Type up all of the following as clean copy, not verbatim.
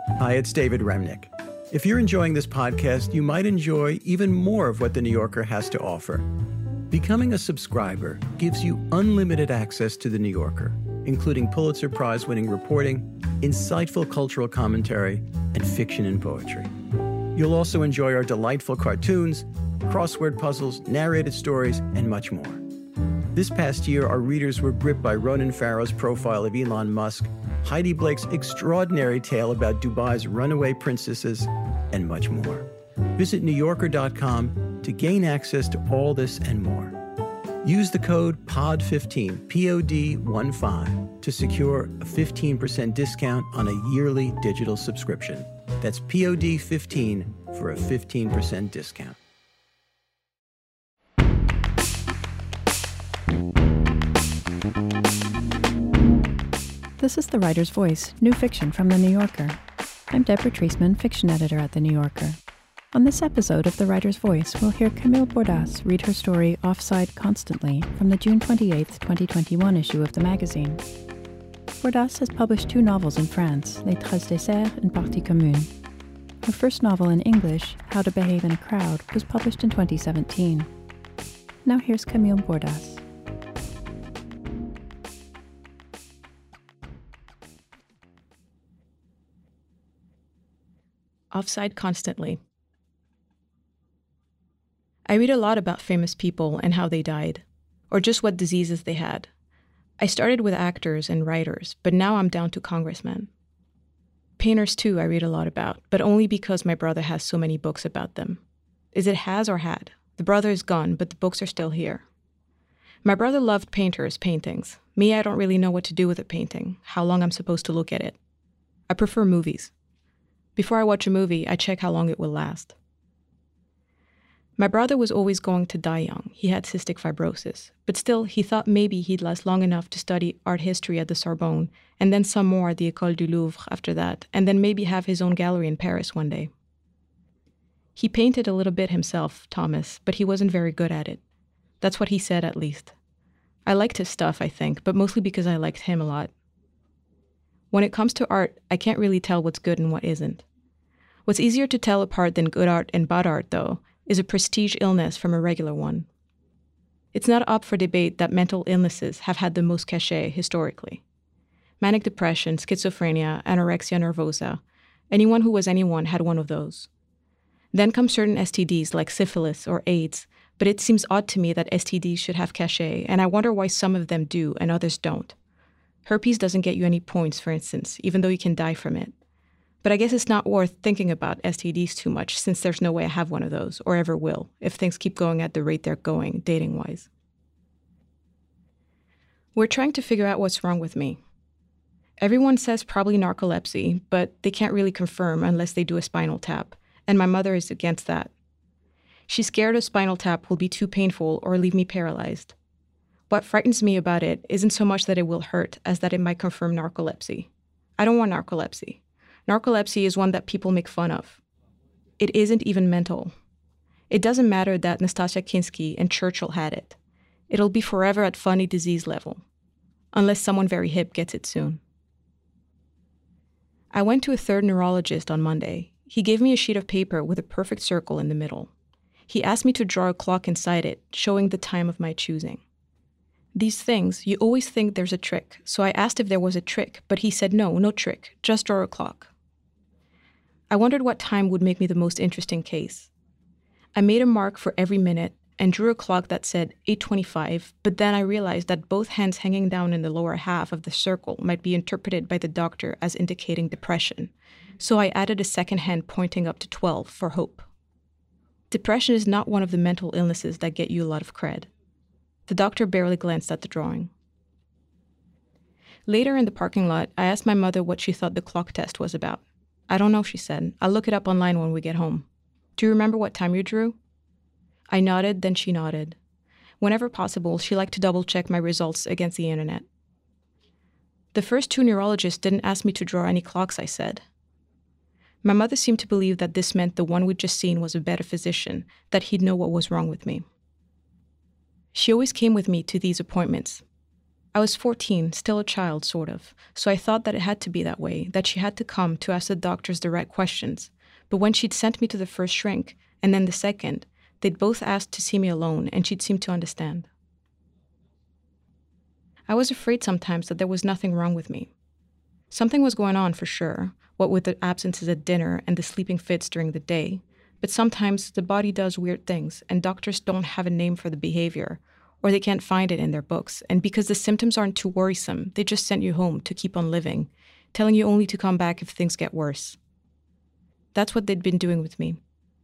Hi, it's David Remnick. If you're enjoying this podcast, you might enjoy even more of what The New Yorker has to offer. Becoming a subscriber gives you unlimited access to The New Yorker, including Pulitzer Prize-winning reporting, insightful cultural commentary, and fiction and poetry. You'll also enjoy our delightful cartoons, crossword puzzles, narrated stories, and much more. This past year, our readers were gripped by Ronan Farrow's profile of Elon Musk, Heidi Blake's extraordinary tale about Dubai's runaway princesses, and much more. Visit NewYorker.com to gain access to all this and more. Use the code POD15, POD15, to secure a 15% discount on a yearly digital subscription. That's POD15 for a 15% discount. This is The Writer's Voice, new fiction from The New Yorker. I'm Deborah Treisman, fiction editor at The New Yorker. On this episode of The Writer's Voice, we'll hear Camille Bordas read her story Offside Constantly from the June 28, 2021 issue of the magazine. Bordas has published 2 novels in France, Les Traces des Cerfs and Partie Commune. Her first novel in English, How to Behave in a Crowd, was published in 2017. Now here's Camille Bordas. Offside Constantly. I read a lot about famous people and how they died, or just what diseases they had. I started with actors and writers, but now I'm down to congressmen. Painters too I read a lot about, but only because my brother has so many books about them. Is it has or had? The brother is gone, but the books are still here. My brother loved paintings. Me, I don't really know what to do with a painting, how long I'm supposed to look at it. I prefer movies. Before I watch a movie, I check how long it will last. My brother was always going to die young. He had cystic fibrosis. But still, he thought maybe he'd last long enough to study art history at the Sorbonne, and then some more at the École du Louvre after that, and then maybe have his own gallery in Paris one day. He painted a little bit himself, Thomas, but he wasn't very good at it. That's what he said, at least. I liked his stuff, I think, but mostly because I liked him a lot. When it comes to art, I can't really tell what's good and what isn't. What's easier to tell apart than good art and bad art, though, is a prestige illness from a regular one. It's not up for debate that mental illnesses have had the most cachet historically. Manic depression, schizophrenia, anorexia nervosa, anyone who was anyone had one of those. Then come certain STDs like syphilis or AIDS, but it seems odd to me that STDs should have cachet, and I wonder why some of them do and others don't. Herpes doesn't get you any points, for instance, even though you can die from it. But I guess it's not worth thinking about STDs too much, since there's no way I have one of those, or ever will, if things keep going at the rate they're going, dating-wise. We're trying to figure out what's wrong with me. Everyone says probably narcolepsy, but they can't really confirm unless they do a spinal tap, and my mother is against that. She's scared a spinal tap will be too painful or leave me paralyzed. What frightens me about it isn't so much that it will hurt as that it might confirm narcolepsy. I don't want narcolepsy. Narcolepsy is one that people make fun of. It isn't even mental. It doesn't matter that Nastasia Kinski and Churchill had it. It'll be forever at funny disease level, unless someone very hip gets it soon. I went to a third neurologist on Monday. He gave me a sheet of paper with a perfect circle in the middle. He asked me to draw a clock inside it, showing the time of my choosing. These things, you always think there's a trick, so I asked if there was a trick, but he said no trick, just draw a clock. I wondered what time would make me the most interesting case. I made a mark for every minute and drew a clock that said 8:25, but then I realized that both hands hanging down in the lower half of the circle might be interpreted by the doctor as indicating depression, so I added a second hand pointing up to 12 for hope. Depression is not one of the mental illnesses that get you a lot of cred. The doctor barely glanced at the drawing. Later in the parking lot, I asked my mother what she thought the clock test was about. I don't know, she said. I'll look it up online when we get home. Do you remember what time you drew? I nodded, then she nodded. Whenever possible, she liked to double-check my results against the internet. The first 2 neurologists didn't ask me to draw any clocks, I said. My mother seemed to believe that this meant the one we'd just seen was a better physician, that he'd know what was wrong with me. She always came with me to these appointments. I was 14, still a child, sort of, so I thought that it had to be that way, that she had to come to ask the doctors the right questions. But when she'd sent me to the first shrink, and then the second, they'd both asked to see me alone, and she'd seem to understand. I was afraid sometimes that there was nothing wrong with me. Something was going on for sure, what with the absences at dinner and the sleeping fits during the day, but sometimes the body does weird things, and doctors don't have a name for the behavior, or they can't find it in their books, and because the symptoms aren't too worrisome, they just send you home to keep on living, telling you only to come back if things get worse. That's what they'd been doing with me.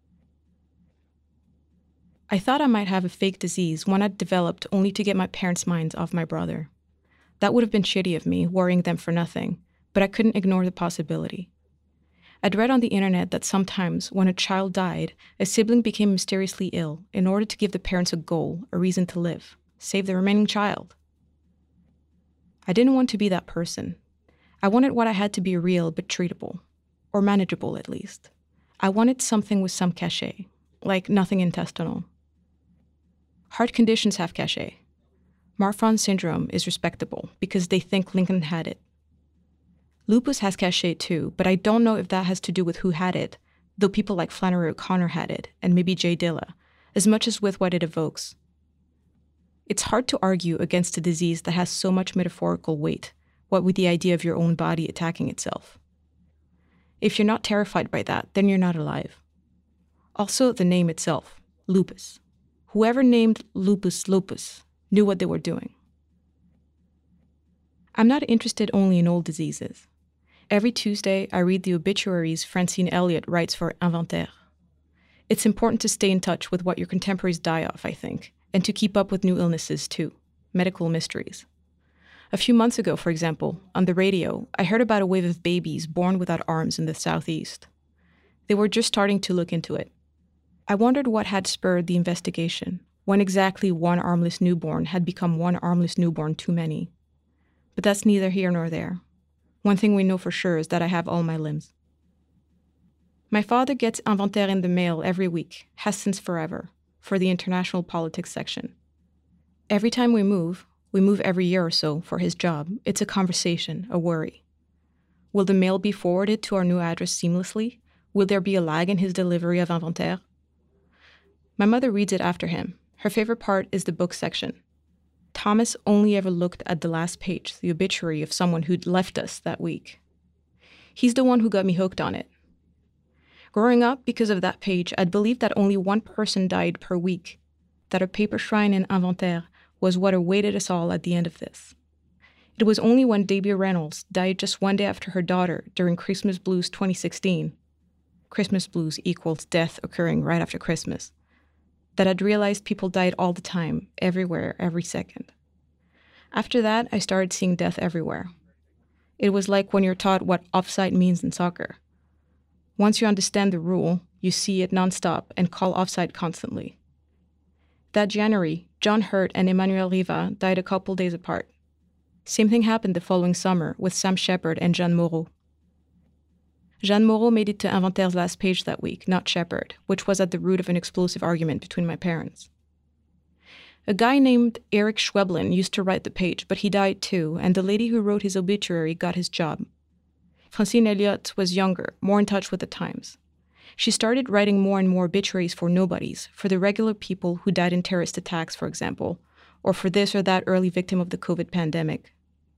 I thought I might have a fake disease, one I'd developed only to get my parents' minds off my brother. That would have been shitty of me, worrying them for nothing, but I couldn't ignore the possibility. I'd read on the internet that sometimes, when a child died, a sibling became mysteriously ill in order to give the parents a goal, a reason to live, save the remaining child. I didn't want to be that person. I wanted what I had to be real but treatable, or manageable at least. I wanted something with some cachet, like nothing intestinal. Heart conditions have cachet. Marfan syndrome is respectable because they think Lincoln had it. Lupus has cachet too, but I don't know if that has to do with who had it, though people like Flannery O'Connor had it, and maybe Jay Dilla, as much as with what it evokes. It's hard to argue against a disease that has so much metaphorical weight, what with the idea of your own body attacking itself. If you're not terrified by that, then you're not alive. Also, the name itself, lupus. Whoever named lupus lupus knew what they were doing. I'm not interested only in old diseases. Every Tuesday, I read the obituaries Francine Elliott writes for Inventaire. It's important to stay in touch with what your contemporaries die of, I think, and to keep up with new illnesses too, medical mysteries. A few months ago, for example, on the radio, I heard about a wave of babies born without arms in the southeast. They were just starting to look into it. I wondered what had spurred the investigation, when exactly one armless newborn had become one armless newborn too many. But that's neither here nor there. One thing we know for sure is that I have all my limbs. My father gets Inventaire in the mail every week, has since forever, for the international politics section. Every time we move every year or so for his job, it's a conversation, a worry. Will the mail be forwarded to our new address seamlessly? Will there be a lag in his delivery of Inventaire? My mother reads it after him. Her favorite part is the book section. Thomas only ever looked at the last page, the obituary of someone who'd left us that week. He's the one who got me hooked on it. Growing up, because of that page, I'd believed that only one person died per week, that a paper shrine in Inventaire was what awaited us all at the end of this. It was only when Debbie Reynolds died just one day after her daughter during Christmas Blues 2016, Christmas Blues equals death occurring right after Christmas, that I'd realized people died all the time, everywhere, every second. After that, I started seeing death everywhere. It was like when you're taught what offside means in soccer. Once you understand the rule, you see it nonstop and call offside constantly. That January, John Hurt and Emmanuel Riva died a couple days apart. Same thing happened the following summer with Sam Shepard and Jeanne Moreau. Jeanne Moreau made it to Inventaire's last page that week, not Shepard, which was at the root of an explosive argument between my parents. A guy named Eric Schweblin used to write the page, but he died too, and the lady who wrote his obituary got his job. Francine Elliott was younger, more in touch with the times. She started writing more and more obituaries for nobodies, for the regular people who died in terrorist attacks, for example, or for this or that early victim of the COVID pandemic.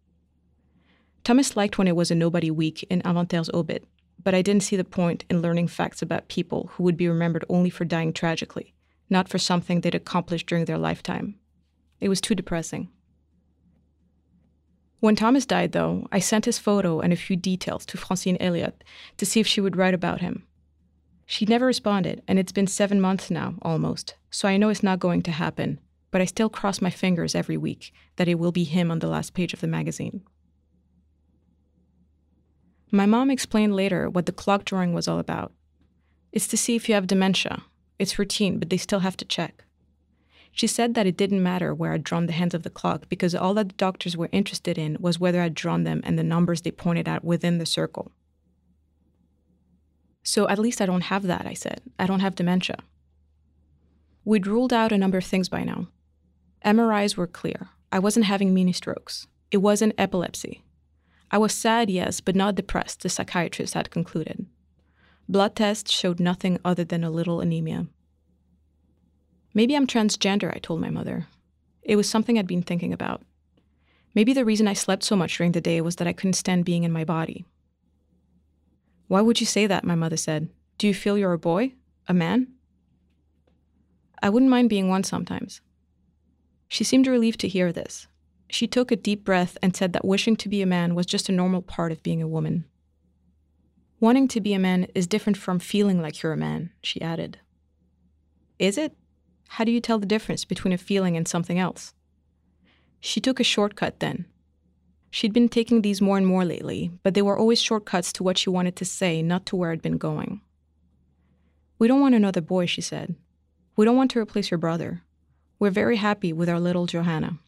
Thomas liked when it was a nobody week in Inventaire's obit, but I didn't see the point in learning facts about people who would be remembered only for dying tragically, not for something they'd accomplished during their lifetime. It was too depressing. When Thomas died, though, I sent his photo and a few details to Francine Elliott to see if she would write about him. She never responded, and it's been 7 months now, almost, so I know it's not going to happen, but I still cross my fingers every week that it will be him on the last page of the magazine. My mom explained later what the clock drawing was all about. It's to see if you have dementia. It's routine, but they still have to check. She said that it didn't matter where I'd drawn the hands of the clock because all that the doctors were interested in was whether I'd drawn them and the numbers they pointed at within the circle. So at least I don't have that, I said. I don't have dementia. We'd ruled out a number of things by now. MRIs were clear. I wasn't having mini strokes. It wasn't epilepsy. I was sad, yes, but not depressed, the psychiatrist had concluded. Blood tests showed nothing other than a little anemia. Maybe I'm transgender, I told my mother. It was something I'd been thinking about. Maybe the reason I slept so much during the day was that I couldn't stand being in my body. Why would you say that, my mother said. Do you feel you're a boy? A man? I wouldn't mind being one sometimes. She seemed relieved to hear this. She took a deep breath and said that wishing to be a man was just a normal part of being a woman. Wanting to be a man is different from feeling like you're a man, she added. Is it? How do you tell the difference between a feeling and something else? She took a shortcut then. She'd been taking these more and more lately, but they were always shortcuts to what she wanted to say, not to where it'd been going. We don't want another boy, she said. We don't want to replace your brother. We're very happy with our little Johanna.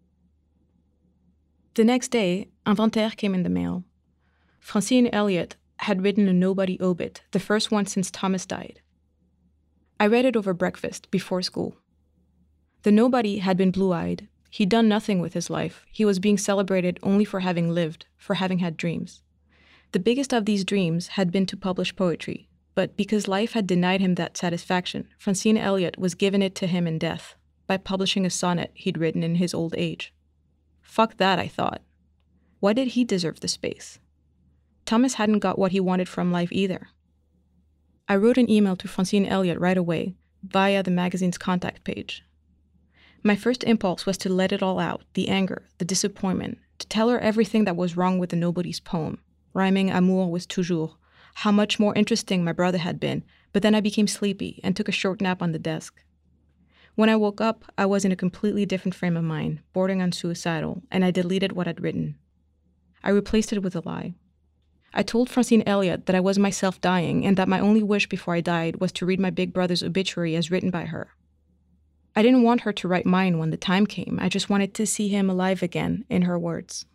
The next day, Inventaire came in the mail. Francine Elliott had written a nobody obit, the first one since Thomas died. I read it over breakfast, before school. The nobody had been blue-eyed. He'd done nothing with his life. He was being celebrated only for having lived, for having had dreams. The biggest of these dreams had been to publish poetry, but because life had denied him that satisfaction, Francine Elliott was given it to him in death, by publishing a sonnet he'd written in his old age. Fuck that, I thought. Why did he deserve the space? Thomas hadn't got what he wanted from life either. I wrote an email to Francine Elliott right away, via the magazine's contact page. My first impulse was to let it all out, the anger, the disappointment, to tell her everything that was wrong with the nobody's poem, rhyming amour with toujours, how much more interesting my brother had been, but then I became sleepy and took a short nap on the desk. When I woke up, I was in a completely different frame of mind, bordering on suicidal, and I deleted what I'd written. I replaced it with a lie. I told Francine Elliott that I was myself dying and that my only wish before I died was to read my big brother's obituary as written by her. I didn't want her to write mine when the time came. I just wanted to see him alive again, in her words.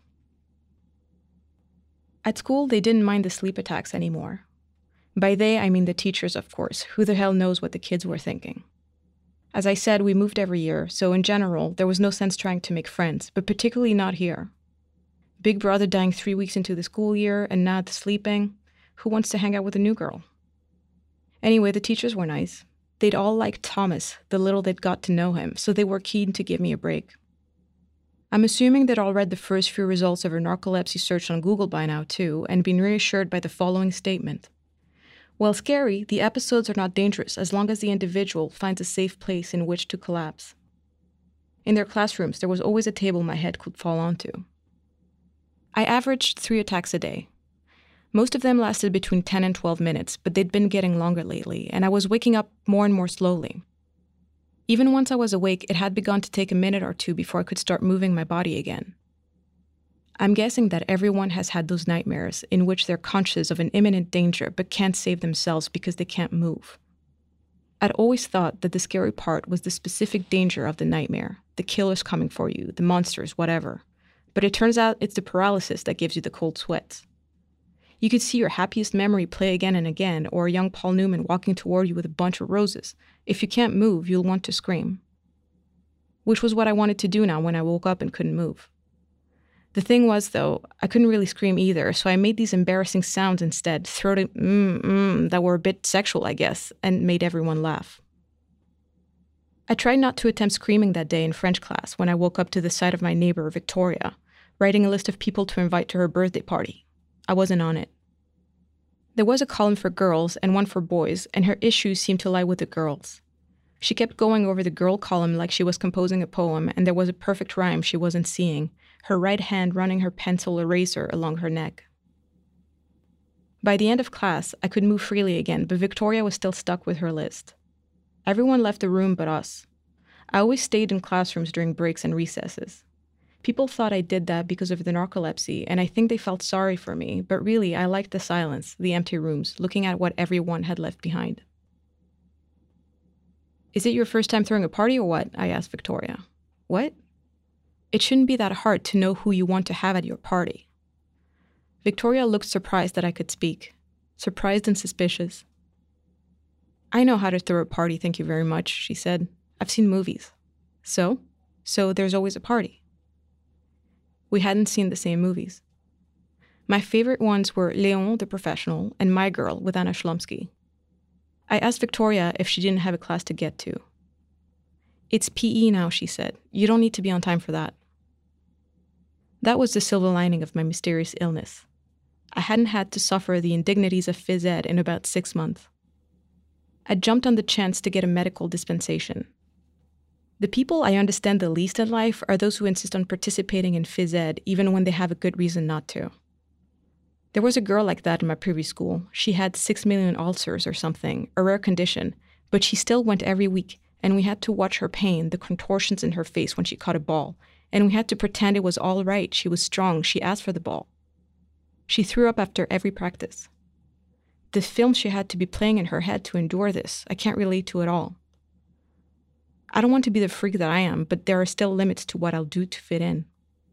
At school, they didn't mind the sleep attacks anymore. By they, I mean the teachers, of course. Who the hell knows what the kids were thinking? As I said, we moved every year, so in general, there was no sense trying to make friends, but particularly not here. Big brother dying 3 weeks into the school year and not sleeping. Who wants to hang out with a new girl? Anyway, the teachers were nice. They'd all liked Thomas, the little they'd got to know him, so they were keen to give me a break. I'm assuming they'd all read the first few results of her narcolepsy search on Google by now too, and been reassured by the following statement. While scary, the episodes are not dangerous as long as the individual finds a safe place in which to collapse. In their classrooms, there was always a table my head could fall onto. I averaged 3 attacks a day. Most of them lasted between 10 and 12 minutes, but they'd been getting longer lately, and I was waking up more and more slowly. Even once I was awake, it had begun to take a minute or two before I could start moving my body again. I'm guessing that everyone has had those nightmares in which they're conscious of an imminent danger but can't save themselves because they can't move. I'd always thought that the scary part was the specific danger of the nightmare, the killers coming for you, the monsters, whatever. But it turns out it's the paralysis that gives you the cold sweats. You could see your happiest memory play again and again, or a young Paul Newman walking toward you with a bunch of roses. If you can't move, you'll want to scream. Which was what I wanted to do now when I woke up and couldn't move. The thing was, though, I couldn't really scream either, so I made these embarrassing sounds instead, throaty that were a bit sexual, I guess, and made everyone laugh. I tried not to attempt screaming that day in French class when I woke up to the sight of my neighbor, Victoria, writing a list of people to invite to her birthday party. I wasn't on it. There was a column for girls and one for boys, and her issues seemed to lie with the girls. She kept going over the girl column like she was composing a poem, and there was a perfect rhyme she wasn't seeing, her right hand running her pencil eraser along her neck. By the end of class, I could move freely again, but Victoria was still stuck with her list. Everyone left the room but us. I always stayed in classrooms during breaks and recesses. People thought I did that because of the narcolepsy, and I think they felt sorry for me, but really I liked the silence, the empty rooms, looking at what everyone had left behind. Is it your first time throwing a party or what? I asked Victoria. What? It shouldn't be that hard to know who you want to have at your party. Victoria looked surprised that I could speak, surprised and suspicious. I know how to throw a party, thank you very much, she said. I've seen movies. So there's always a party. We hadn't seen the same movies. My favorite ones were Léon the Professional and My Girl with Anna Shlumsky. I asked Victoria if she didn't have a class to get to. It's PE now, she said. You don't need to be on time for that. That was the silver lining of my mysterious illness. I hadn't had to suffer the indignities of phys ed in about 6 months. I jumped on the chance to get a medical dispensation. The people I understand the least in life are those who insist on participating in phys ed even when they have a good reason not to. There was a girl like that in my previous school. She had 6 million ulcers or something, a rare condition, but she still went every week, and we had to watch her pain, the contortions in her face when she caught a ball, and we had to pretend it was all right. She was strong. She asked for the ball. She threw up after every practice. The film she had to be playing in her head to endure this, I can't relate to at all. I don't want to be the freak that I am, but there are still limits to what I'll do to fit in.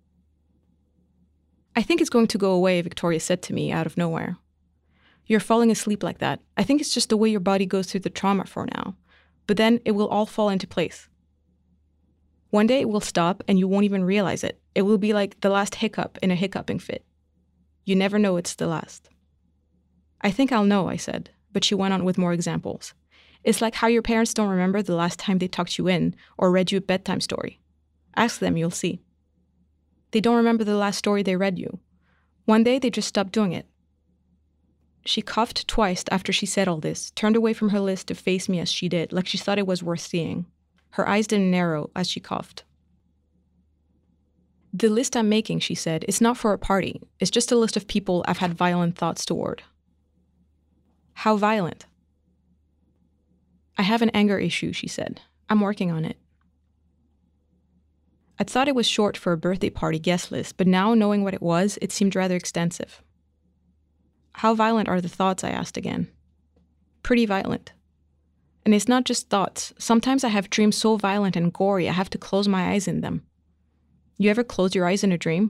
I think it's going to go away, Victoria said to me out of nowhere. You're falling asleep like that. I think it's just the way your body goes through the trauma for now. But then it will all fall into place. One day it will stop and you won't even realize it. It will be like the last hiccup in a hiccuping fit. You never know it's the last. I think I'll know, I said, but she went on with more examples. It's like how your parents don't remember the last time they tucked you in or read you a bedtime story. Ask them, you'll see. They don't remember the last story they read you. One day they just stopped doing it. She coughed twice after she said all this, turned away from her list to face me as she did, like she thought it was worth seeing. Her eyes didn't narrow as she coughed. The list I'm making, she said, is not for a party. It's just a list of people I've had violent thoughts toward. How violent? I have an anger issue, she said. I'm working on it. I thought it was short for a birthday party guest list, but now knowing what it was, it seemed rather extensive. How violent are the thoughts, I asked again. Pretty violent. And it's not just thoughts. Sometimes I have dreams so violent and gory I have to close my eyes in them. You ever close your eyes in a dream?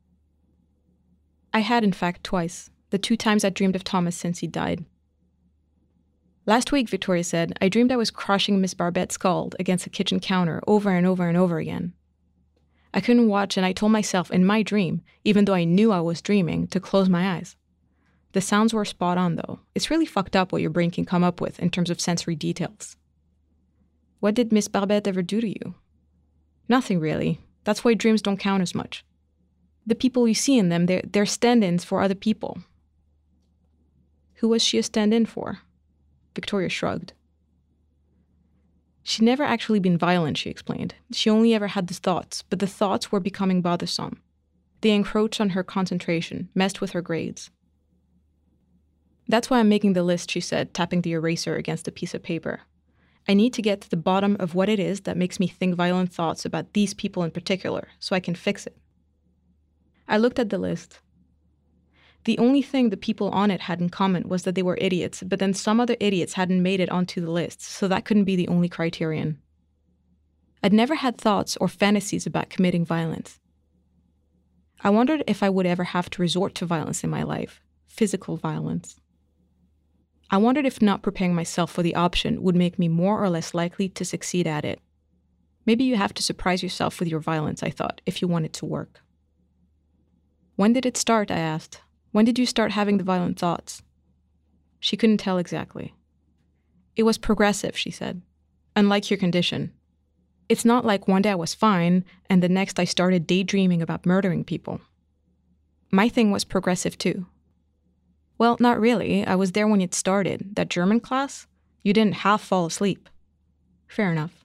I had, in fact, twice. The 2 times I dreamed of Thomas since he died. Last week, Victoria said, I dreamed I was crushing Miss Barbette's skull against the kitchen counter over and over and over again. I couldn't watch, and I told myself in my dream, even though I knew I was dreaming, to close my eyes. The sounds were spot on, though. It's really fucked up what your brain can come up with in terms of sensory details. What did Miss Barbette ever do to you? Nothing, really. That's why dreams don't count as much. The people you see in them, they're stand-ins for other people. Who was she a stand-in for? Victoria shrugged. She'd never actually been violent, she explained. She only ever had the thoughts, but the thoughts were becoming bothersome. They encroached on her concentration, messed with her grades. That's why I'm making the list, she said, tapping the eraser against a piece of paper. I need to get to the bottom of what it is that makes me think violent thoughts about these people in particular, so I can fix it. I looked at the list. The only thing the people on it had in common was that they were idiots, but then some other idiots hadn't made it onto the list, so that couldn't be the only criterion. I'd never had thoughts or fantasies about committing violence. I wondered if I would ever have to resort to violence in my life, physical violence. I wondered if not preparing myself for the option would make me more or less likely to succeed at it. Maybe you have to surprise yourself with your violence, I thought, if you want it to work. When did it start, I asked. When did you start having the violent thoughts? She couldn't tell exactly. It was progressive, she said. Unlike your condition. It's not like one day I was fine, and the next I started daydreaming about murdering people. My thing was progressive too. Well, not really. I was there when it started. That German class? You didn't half fall asleep. Fair enough.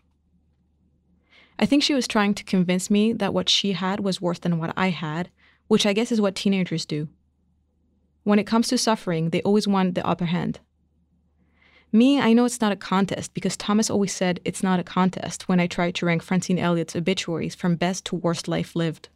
I think she was trying to convince me that what she had was worse than what I had, which I guess is what teenagers do. When it comes to suffering, they always want the upper hand. Me, I know it's not a contest because Thomas always said it's not a contest when I tried to rank Francine Elliott's obituaries from best to worst life lived.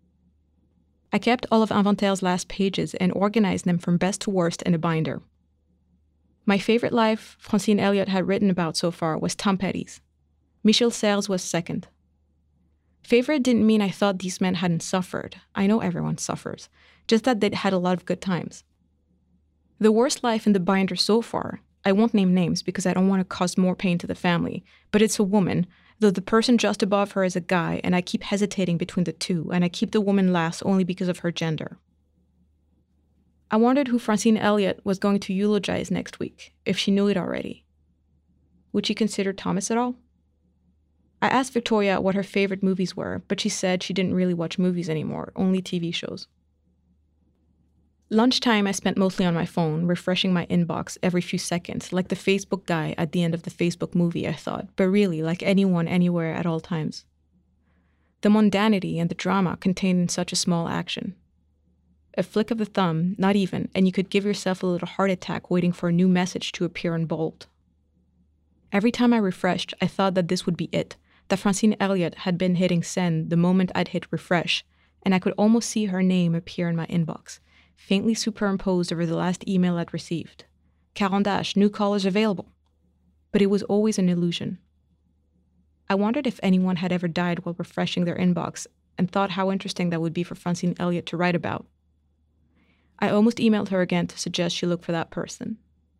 I kept all of Inventaire's last pages and organized them from best to worst in a binder. My favorite life Francine Elliott had written about so far was Tom Petty's. Michel Serres was second. Favorite didn't mean I thought these men hadn't suffered. I know everyone suffers, just that they'd had a lot of good times. The worst life in the binder so far, I won't name names because I don't want to cause more pain to the family, but it's a woman, though the person just above her is a guy, and I keep hesitating between the two, and I keep the woman last only because of her gender. I wondered who Francine Elliott was going to eulogize next week, if she knew it already. Would she consider Thomas at all? I asked Victoria what her favorite movies were, but she said she didn't really watch movies anymore, only TV shows. Lunchtime I spent mostly on my phone, refreshing my inbox every few seconds, like the Facebook guy at the end of the Facebook movie, I thought, but really like anyone, anywhere, at all times. The mundanity and the drama contained in such a small action. A flick of the thumb, not even, and you could give yourself a little heart attack waiting for a new message to appear in bold. Every time I refreshed, I thought that this would be it, that Francine Elliott had been hitting send the moment I'd hit refresh, and I could almost see her name appear in my inbox, faintly superimposed over the last email I'd received. Carandache, new callers available. But it was always an illusion. I wondered if anyone had ever died while refreshing their inbox, and thought how interesting that would be for Francine Elliott to write about. I almost emailed her again to suggest she look for that person.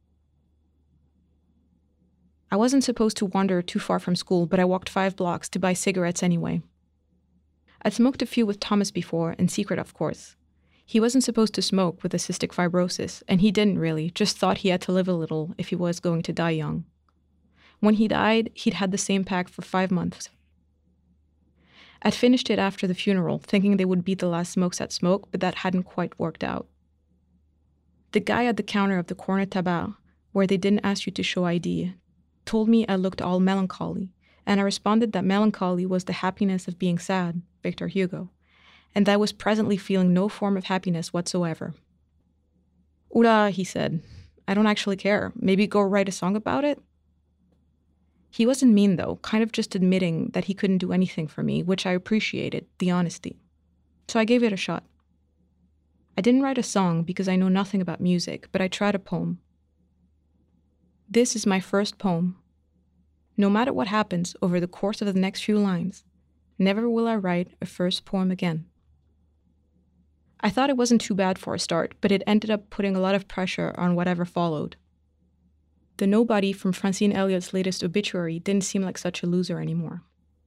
I wasn't supposed to wander too far from school, but I walked 5 blocks to buy cigarettes anyway. I'd smoked a few with Thomas before, in secret of course. He wasn't supposed to smoke with cystic fibrosis, and he didn't really, just thought he had to live a little if he was going to die young. When he died, he'd had the same pack for 5 months. I'd finished it after the funeral, thinking they would be the last smokes I'd smoke, but that hadn't quite worked out. The guy at the counter of the Corner Tabac, where they didn't ask you to show ID, told me I looked all melancholy, and I responded that melancholy was the happiness of being sad, Victor Hugo, and that I was presently feeling no form of happiness whatsoever. "Oula," he said, "I don't actually care. Maybe go write a song about it?" He wasn't mean, though, kind of just admitting that he couldn't do anything for me, which I appreciated, the honesty. So I gave it a shot. I didn't write a song because I know nothing about music, but I tried a poem. This is my first poem. No matter what happens over the course of the next few lines, never will I write a first poem again. I thought it wasn't too bad for a start, but it ended up putting a lot of pressure on whatever followed. The nobody from Francine Elliott's latest obituary didn't seem like such a loser anymore.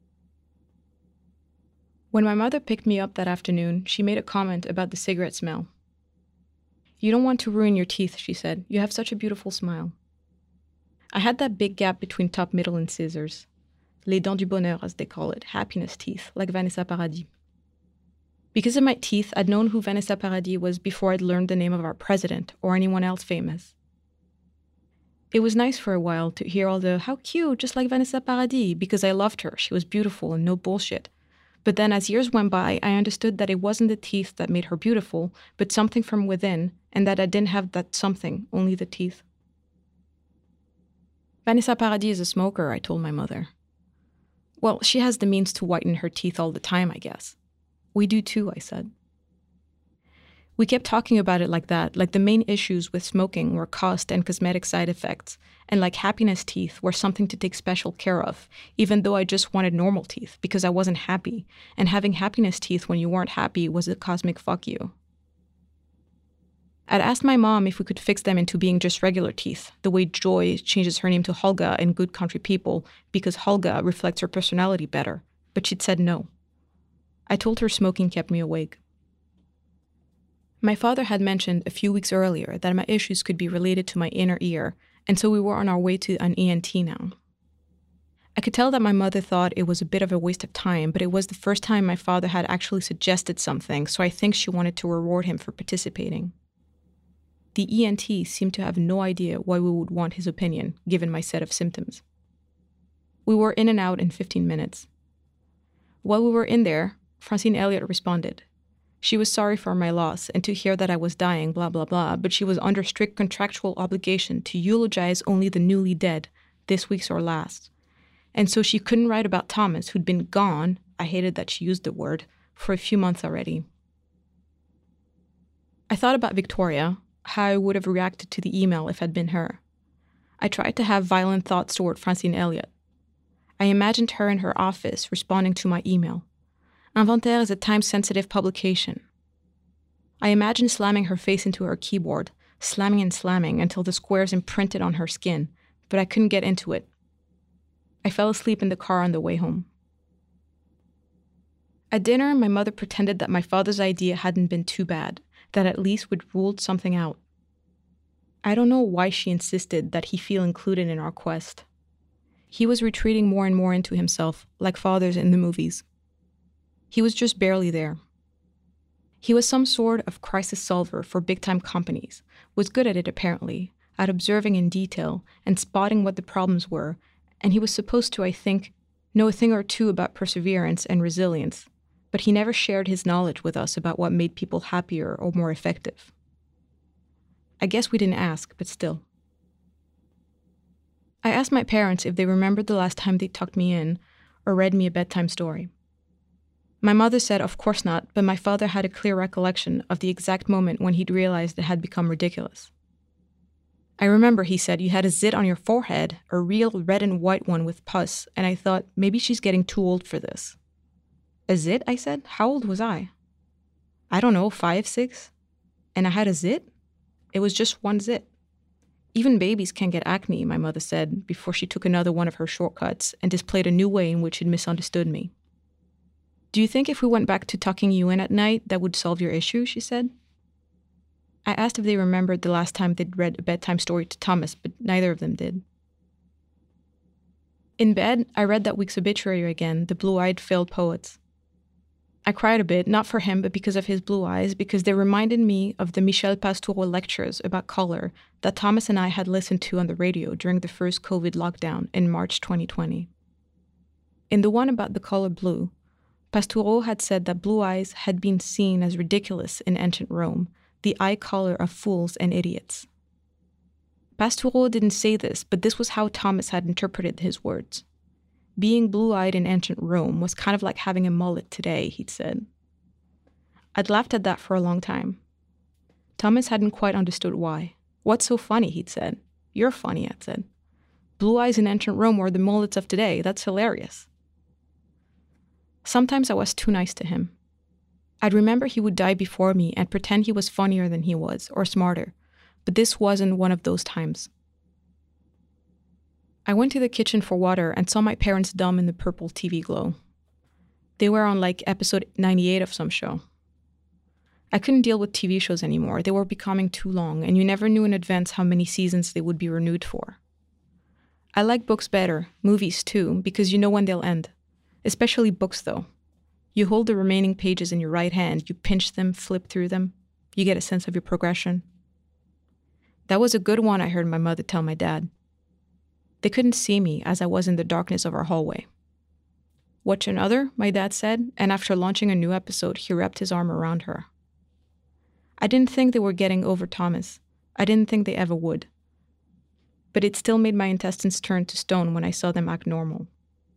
When my mother picked me up that afternoon, she made a comment about the cigarette smell. "You don't want to ruin your teeth," she said. "You have such a beautiful smile." I had that big gap between top, middle, and scissors. Les dents du bonheur, as they call it, happiness teeth, like Vanessa Paradis. Because of my teeth, I'd known who Vanessa Paradis was before I'd learned the name of our president or anyone else famous. It was nice for a while to hear all the, "How cute, just like Vanessa Paradis," because I loved her, she was beautiful and no bullshit. But then as years went by, I understood that it wasn't the teeth that made her beautiful, but something from within, and that I didn't have that something, only the teeth. "Vanessa Paradis is a smoker," I told my mother. "Well, she has the means to whiten her teeth all the time, I guess." "We do too," I said. We kept talking about it like that, like the main issues with smoking were cost and cosmetic side effects, and like happiness teeth were something to take special care of, even though I just wanted normal teeth because I wasn't happy, and having happiness teeth when you weren't happy was a cosmic fuck you. I'd asked my mom if we could fix them into being just regular teeth, the way Joy changes her name to Holga in Good Country People because Holga reflects her personality better, but she'd said no. I told her smoking kept me awake. My father had mentioned a few weeks earlier that my issues could be related to my inner ear, and so we were on our way to an ENT now. I could tell that my mother thought it was a bit of a waste of time, but it was the first time my father had actually suggested something, so I think she wanted to reward him for participating. The ENT seemed to have no idea why we would want his opinion, given my set of symptoms. We were in and out in 15 minutes. While we were in there, Francine Elliott responded. She was sorry for my loss and to hear that I was dying, blah, blah, blah, but she was under strict contractual obligation to eulogize only the newly dead, this week's or last. And so she couldn't write about Thomas, who'd been gone, I hated that she used the word, for a few months already. I thought about Victoria, how I would have reacted to the email if I'd been her. I tried to have violent thoughts toward Francine Elliott. I imagined her in her office responding to my email. Inventaire is a time-sensitive publication. I imagined slamming her face into her keyboard, slamming and slamming until the squares imprinted on her skin, but I couldn't get into it. I fell asleep in the car on the way home. At dinner, my mother pretended that my father's idea hadn't been too bad, that at least we'd ruled something out. I don't know why she insisted that he feel included in our quest. He was retreating more and more into himself, like fathers in the movies. He was just barely there. He was some sort of crisis solver for big-time companies, was good at it apparently, at observing in detail and spotting what the problems were, and he was supposed to, I think, know a thing or two about perseverance and resilience, but he never shared his knowledge with us about what made people happier or more effective. I guess we didn't ask, but still. I asked my parents if they remembered the last time they tucked me in or read me a bedtime story. My mother said of course not, but my father had a clear recollection of the exact moment when he'd realized it had become ridiculous. I remember, he said, you had a zit on your forehead, a real red and white one with pus, and I thought, maybe she's getting too old for this. A zit, I said? How old was I? I don't know, 5, 6? And I had a zit? It was just one zit. Even babies can get acne, my mother said, before she took another one of her shortcuts and displayed a new way in which she'd misunderstood me. Do you think if we went back to tucking you in at night, that would solve your issue, she said. I asked if they remembered the last time they'd read a bedtime story to Thomas, but neither of them did. In bed, I read that week's obituary again, The Blue-Eyed Failed Poets. I cried a bit, not for him, but because of his blue eyes, because they reminded me of the Michel Pastoureau lectures about color that Thomas and I had listened to on the radio during the first COVID lockdown in March 2020. In the one about the color blue, Pastoureau had said that blue eyes had been seen as ridiculous in ancient Rome, the eye color of fools and idiots. Pastoureau didn't say this, but this was how Thomas had interpreted his words. Being blue-eyed in ancient Rome was kind of like having a mullet today, he'd said. I'd laughed at that for a long time. Thomas hadn't quite understood why. What's so funny, he'd said. You're funny, I'd said. Blue eyes in ancient Rome were the mullets of today. That's hilarious. Sometimes I was too nice to him. I'd remember he would die before me and pretend he was funnier than he was, or smarter, but this wasn't one of those times. I went to the kitchen for water and saw my parents dumb in the purple TV glow. They were on like episode 98 of some show. I couldn't deal with TV shows anymore. They were becoming too long, and you never knew in advance how many seasons they would be renewed for. I like books better, movies too, because you know when they'll end. Especially books, though. You hold the remaining pages in your right hand, you pinch them, flip through them. You get a sense of your progression. That was a good one, I heard my mother tell my dad. They couldn't see me as I was in the darkness of our hallway. Watch another, my dad said, and after launching a new episode, he wrapped his arm around her. I didn't think they were getting over Thomas. I didn't think they ever would. But it still made my intestines turn to stone when I saw them act normal.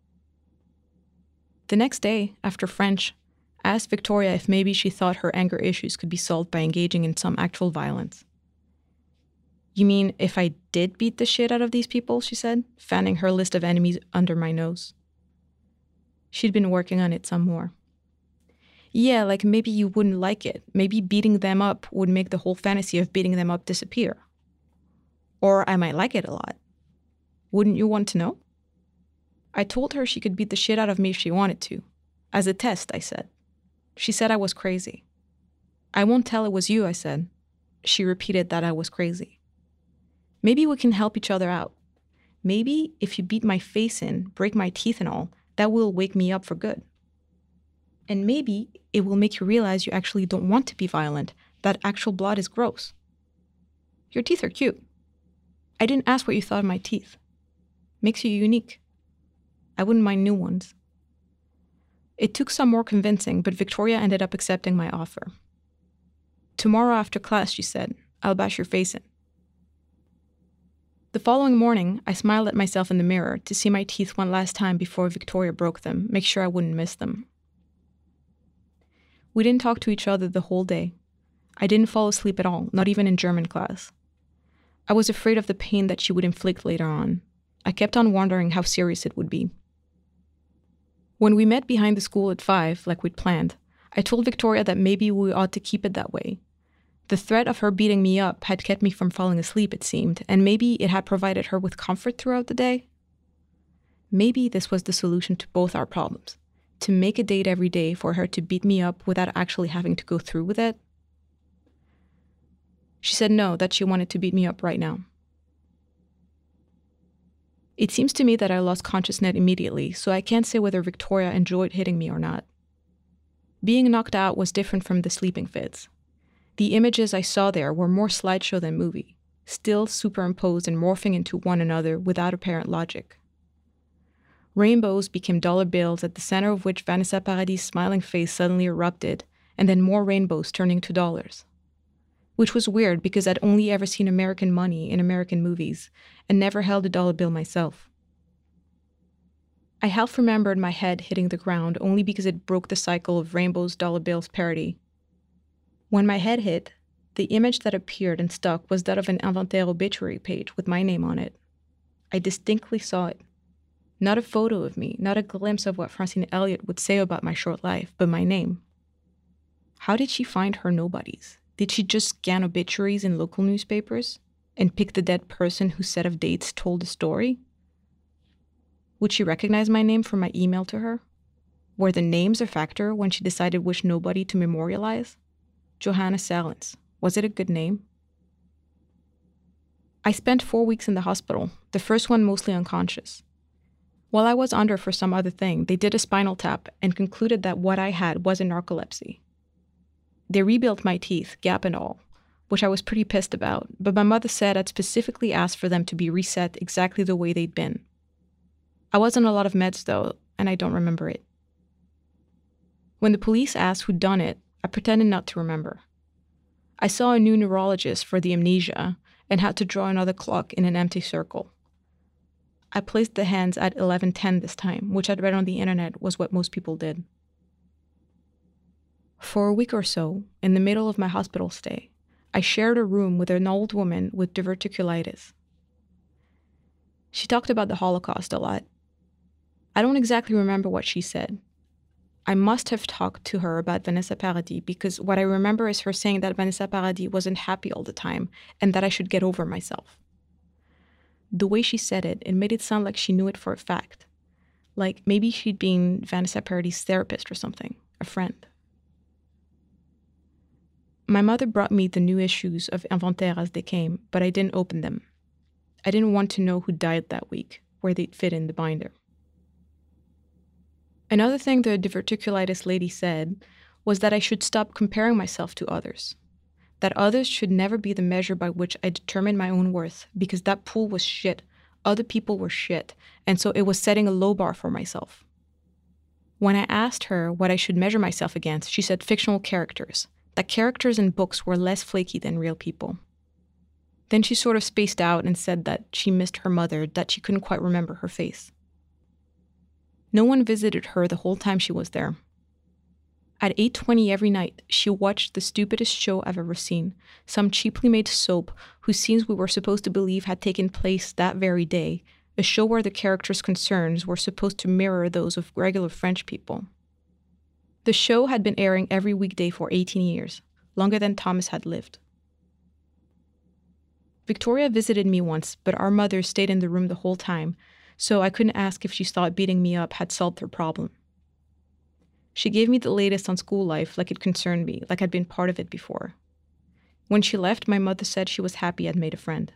The next day, after French, I asked Victoria if maybe she thought her anger issues could be solved by engaging in some actual violence. You mean if I did beat the shit out of these people, she said, fanning her list of enemies under my nose. She'd been working on it some more. Yeah, like maybe you wouldn't like it. Maybe beating them up would make the whole fantasy of beating them up disappear. Or I might like it a lot. Wouldn't you want to know? I told her she could beat the shit out of me if she wanted to. As a test, I said. She said I was crazy. I won't tell it was you, I said. She repeated that I was crazy. Maybe we can help each other out. Maybe if you beat my face in, break my teeth and all, that will wake me up for good. And maybe it will make you realize you actually don't want to be violent, that actual blood is gross. Your teeth are cute. I didn't ask what you thought of my teeth. Makes you unique. I wouldn't mind new ones. It took some more convincing, but Victoria ended up accepting my offer. Tomorrow after class, she said, I'll bash your face in. The following morning, I smiled at myself in the mirror to see my teeth one last time before Victoria broke them, make sure I wouldn't miss them. We didn't talk to each other the whole day. I didn't fall asleep at all, not even in German class. I was afraid of the pain that she would inflict later on. I kept on wondering how serious it would be. When we met behind the school at 5, like we'd planned, I told Victoria that maybe we ought to keep it that way. The threat of her beating me up had kept me from falling asleep, it seemed, and maybe it had provided her with comfort throughout the day. Maybe this was the solution to both our problems, to make a date every day for her to beat me up without actually having to go through with it. She said no, that she wanted to beat me up right now. It seems to me that I lost consciousness immediately, so I can't say whether Victoria enjoyed hitting me or not. Being knocked out was different from the sleeping fits. The images I saw there were more slideshow than movie, still superimposed and morphing into one another without apparent logic. Rainbows became dollar bills, at the center of which Vanessa Paradis' smiling face suddenly erupted, and then more rainbows turning to dollars. Which was weird because I'd only ever seen American money in American movies and never held a dollar bill myself. I half remembered my head hitting the ground only because it broke the cycle of rainbows, dollar bills parody. When my head hit, the image that appeared and stuck was that of an Inventaire obituary page with my name on it. I distinctly saw it. Not a photo of me, not a glimpse of what Francine Elliott would say about my short life, but my name. How did she find her nobodies? Did she just scan obituaries in local newspapers and pick the dead person whose set of dates told the story? Would she recognize my name from my email to her? Were the names a factor when she decided which nobody to memorialize? Johanna Salins. Was it a good name? I spent 4 weeks in the hospital, the first one mostly unconscious. While I was under for some other thing, they did a spinal tap and concluded that what I had wasn't narcolepsy. They rebuilt my teeth, gap and all, which I was pretty pissed about, but my mother said I'd specifically asked for them to be reset exactly the way they'd been. I was on a lot of meds though, and I don't remember it. When the police asked who'd done it, I pretended not to remember. I saw a new neurologist for the amnesia and had to draw another clock in an empty circle. I placed the hands at 11:10 this time, which I'd read on the internet was what most people did. For a week or so, in the middle of my hospital stay, I shared a room with an old woman with diverticulitis. She talked about the Holocaust a lot. I don't exactly remember what she said. I must have talked to her about Vanessa Paradis because what I remember is her saying that Vanessa Paradis wasn't happy all the time and that I should get over myself. The way she said it made it sound like she knew it for a fact. Like maybe she'd been Vanessa Paradis' therapist or something, a friend. My mother brought me the new issues of Inventaire as they came, but I didn't open them. I didn't want to know who died that week, where they'd fit in the binder. Another thing the diverticulitis lady said was that I should stop comparing myself to others. That others should never be the measure by which I determined my own worth, because that pool was shit, other people were shit, and so it was setting a low bar for myself. When I asked her what I should measure myself against, she said fictional characters, that characters in books were less flaky than real people. Then she sort of spaced out and said that she missed her mother, that she couldn't quite remember her face. No one visited her the whole time she was there. At 8:20 every night, she watched the stupidest show I've ever seen, some cheaply made soap whose scenes we were supposed to believe had taken place that very day, a show where the characters' concerns were supposed to mirror those of regular French people. The show had been airing every weekday for 18 years, longer than Thomas had lived. Victoria visited me once, but our mother stayed in the room the whole time, so I couldn't ask if she thought beating me up had solved her problem. She gave me the latest on school life like it concerned me, like I'd been part of it before. When she left, my mother said she was happy I'd made a friend.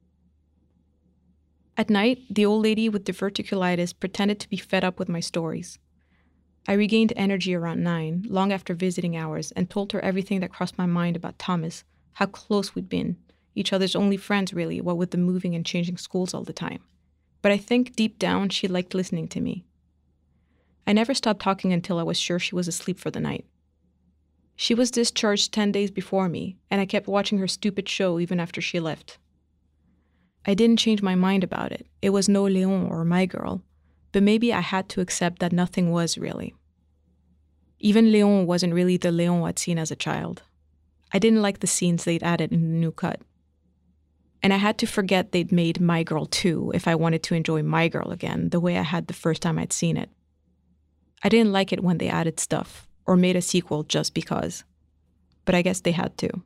At night, the old lady with diverticulitis pretended to be fed up with my stories. I regained energy around 9, long after visiting hours, and told her everything that crossed my mind about Thomas, how close we'd been, each other's only friends really, what with the moving and changing schools all the time. But I think deep down she liked listening to me. I never stopped talking until I was sure she was asleep for the night. She was discharged 10 days before me, and I kept watching her stupid show even after she left. I didn't change my mind about it. It was no Léon or My Girl, but maybe I had to accept that nothing was really. Even Léon wasn't really the Léon I'd seen as a child. I didn't like the scenes they'd added in the new cut. And I had to forget they'd made My Girl 2 if I wanted to enjoy My Girl again, the way I had the first time I'd seen it. I didn't like it when they added stuff, or made a sequel just because. But I guess they had to.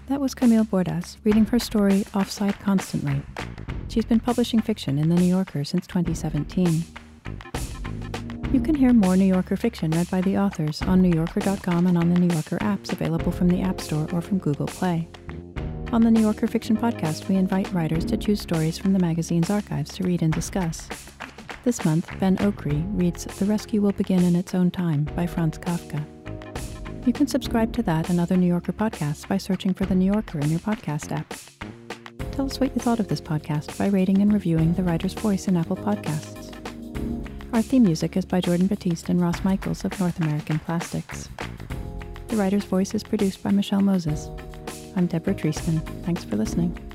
That was Camille Bordas reading her story Offside Constantly. She's been publishing fiction in The New Yorker since 2017. You can hear more New Yorker fiction read by the authors on NewYorker.com and on the New Yorker apps available from the App Store or from Google Play. On the New Yorker Fiction Podcast, we invite writers to choose stories from the magazine's archives to read and discuss. This month, Ben Okri reads The Rescue Will Begin in Its Own Time by Franz Kafka. You can subscribe to that and other New Yorker podcasts by searching for The New Yorker in your podcast app. Tell us what you thought of this podcast by rating and reviewing The Writer's Voice in Apple Podcasts. Our theme music is by Jordan Batiste and Ross Michaels of North American Plastics. The Writer's Voice is produced by Michelle Moses. I'm Deborah Treisman. Thanks for listening.